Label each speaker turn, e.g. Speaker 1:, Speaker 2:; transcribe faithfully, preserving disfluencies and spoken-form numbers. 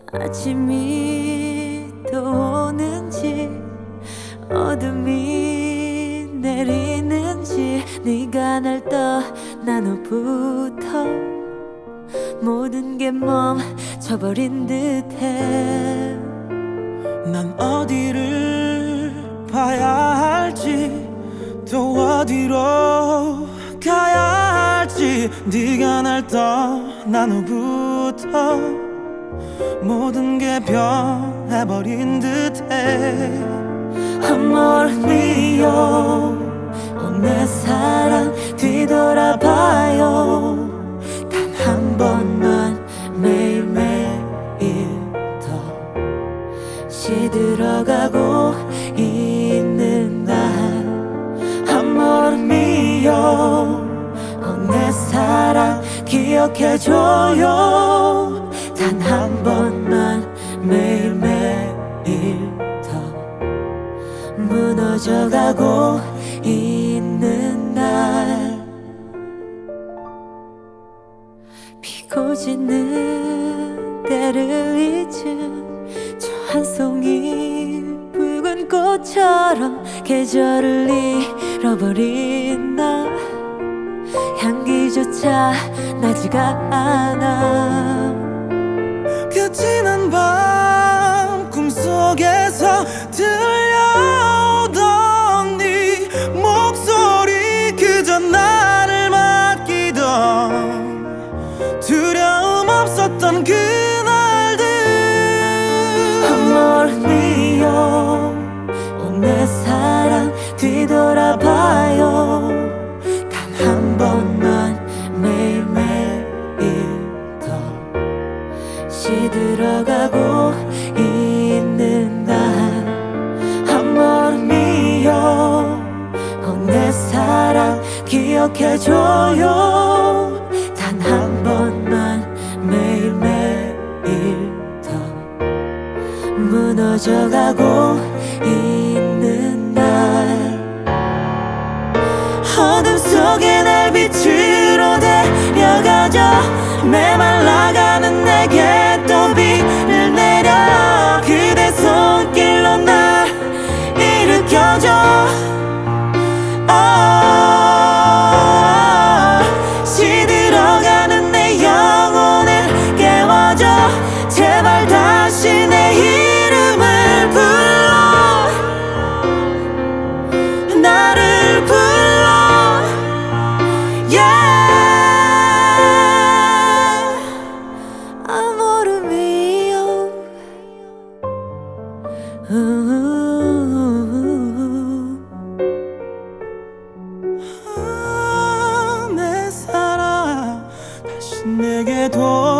Speaker 1: 아침이 또 오는지 어둠이 내리는지 네가 날 떠난 후부터 모든 게 멈춰버린 듯해.
Speaker 2: 난 어디를 봐야 할지 또 어디로 가야 할지 네가 날 떠난 후부터 모든 게 변해버린 듯해.
Speaker 1: Amor mio, 온 내 사랑 뒤돌아봐요. 단 한 번만 매일매일 더 시들어가고 있는 날. Amor mio, 온 내 사랑 기억해줘요. 단 한 번만 매일매일 더 무너져가고 있는 날. 피고 지는 때를 잊은 저 한 송이 붉은 꽃처럼 계절을 잃어버린 나. 향기조차 나지가 않아.
Speaker 2: 그 지난 밤 꿈속에서 들려오던 네 목소리, 그저 나를 맡기던 두려움 없었던 그날들.
Speaker 1: Amor mio, 온 내 사랑 뒤돌아봐요. 단 한 번만 매일매일 더 시들어가고 있는 날. Amor mio, 온 내 사랑 기억해줘요. 단 한 번만 매일매일 더 무너져가고 있는 날. 어둠 속에 날 빛으로 데려가줘. 메말라가는 내게 또 비를 내려. 그대 손길로 날 일으켜줘. 아, 시들어가는 내 영혼을 깨워줘. 제발 다시 내 이름을 불러. 나를 불러. Yeah, amor mio.
Speaker 2: 아, 내 사랑 다시 내게 돌아.